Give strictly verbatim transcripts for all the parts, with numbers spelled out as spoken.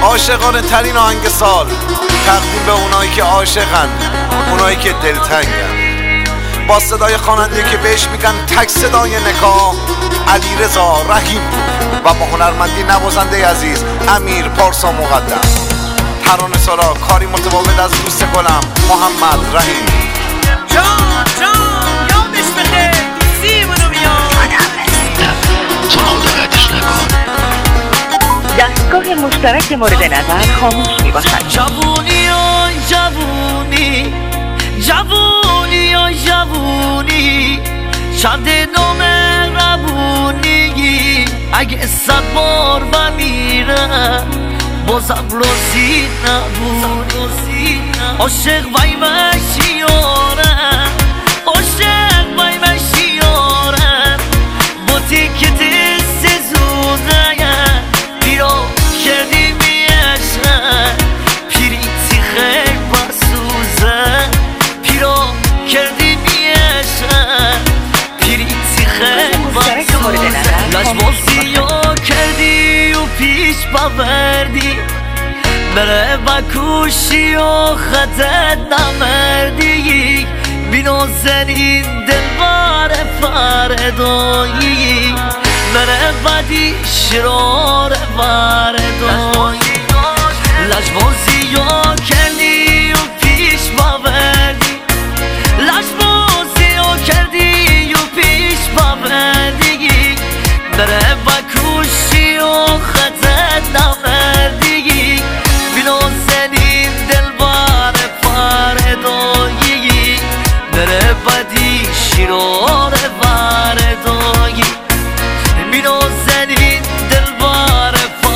عاشقانه ترین آهنگ سال تقدیم به اونایی که عاشقن، اونایی که دلتنگن، با صدای خواننده که بهش میگن تک صدای نکاه، علیرضا رحیم، و با هنرمندی نوازنده عزیز امیر پارسا مقدم. ترانه سرا کاری متفاوت از دوست گلم محمد رحیم. جان جان یادش بخیر دوستی منو بیان تو مداقتش نکن. دستگاه مشترک مورد نظر خاموش می باشد. جوونی و جوونی جوونی و جوونی شد نام ربونی، اگه صد بار بمیره بازم روزی نبونی. عاشق وای مشیاره، عاشق وای مشیاره، بوتی که دست زوده بیرا کردی میشه، پیریتی خیلی بسوزه، پیرا کردی میشه، پیریتی خیلی بسوزه. لشبازی ها کردی و پیش ببردی، بره بکوشی و خطت نمردی، بینازنین دلبار فردایی، بره بدی شرار فردایی. لشبازی ها کردی و پیش ببردی، لشبازی ها کردی و پیش ببردی، بره بکوشی و خطت نمردی، بینازنین دلبار فردایی، بره بدی شرار فردایی، بینازنین دلبار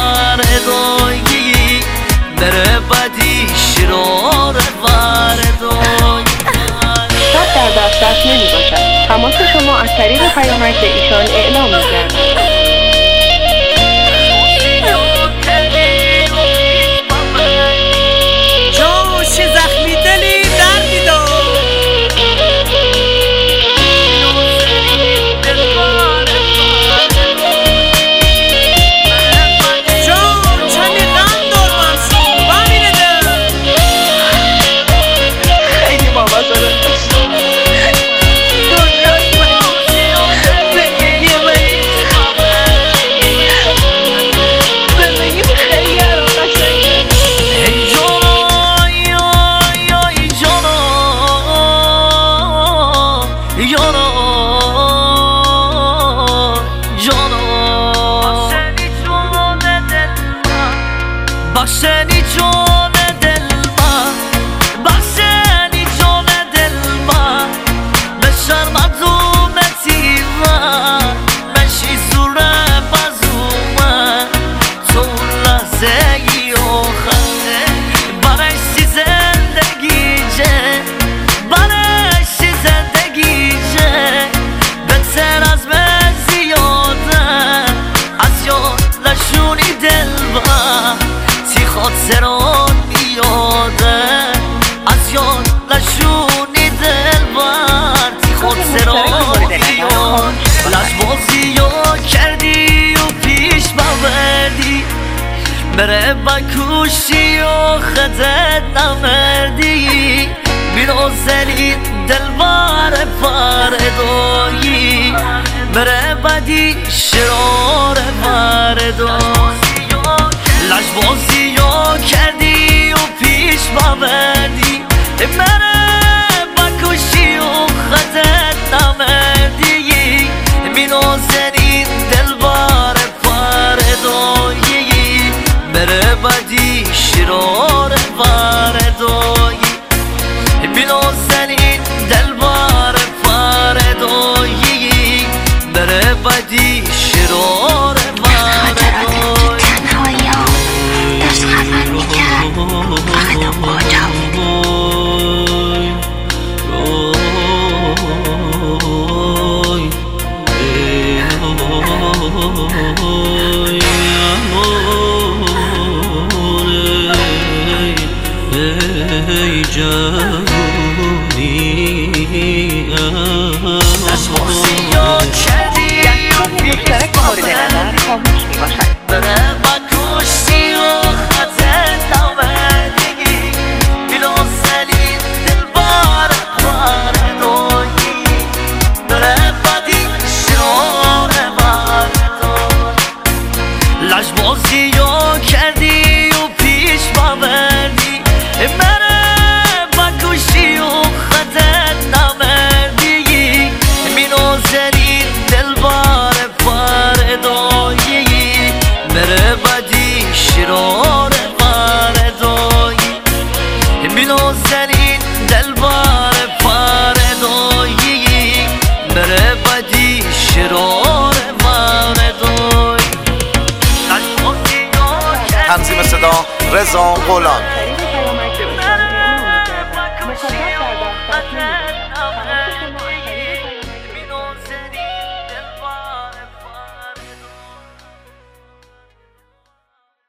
فردایی، بره بدی شرار فردایی. شب در دسترس نمی باشد. تماس شما از طریق پیامک به ایشان اعلام می گردد. بخشنی جون دل من، بخشنی جون دل من، به شرمت و متیمن، منشی زوره بزومن، تو لحظه ای آخر برشتی زندگی جه، برشتی زندگی جه، بهتر از من زیاده، از یاد لشونی دل من، خاطران میاده، از یاد لشونی دل برد، خاطران میاد. لشبازی ها کردی و پیش ببردی، بره بکوشی و خطت نمردی، بینازنین دلبر فردایی، بره بدی شرار فردایی. لشبازی ها کردی و پیش ببردی، بره بکوشی و خطت نمردی، بینازنین دلبر فردایی، بره بدی شرار فردایی، بینازنین دلبر فردایی، بره بدی شرار فردایی. مشترک مورد نظر خاموش می باشد. لجبازی یا کردی و پیش بابردی مره بکشی و خطر نمردی مینو زرین دلبار فردایی مره بدی شرار فردایی مینو زرین دلبار فردایی مره بدی شرار تنظیم صدا رضا غلام.